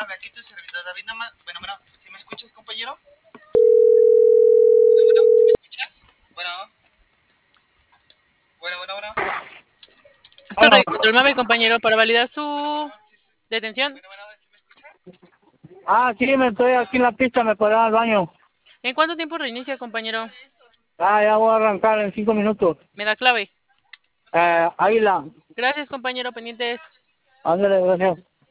Habla aquí tu servidor David Nama. Bueno, ¿si me escuchas, compañero? ¿Si me escuchas? Bueno. Es torre de control móvil, compañero, para validar su detención. ¿Si me escuchas? Sí, me estoy aquí en la pista, me podrá al baño. ¿En cuánto tiempo reinicia, compañero? Ya voy a arrancar en 5 minutos. Me da clave. Águila. Gracias, compañero, pendientes. Ándale, gracias.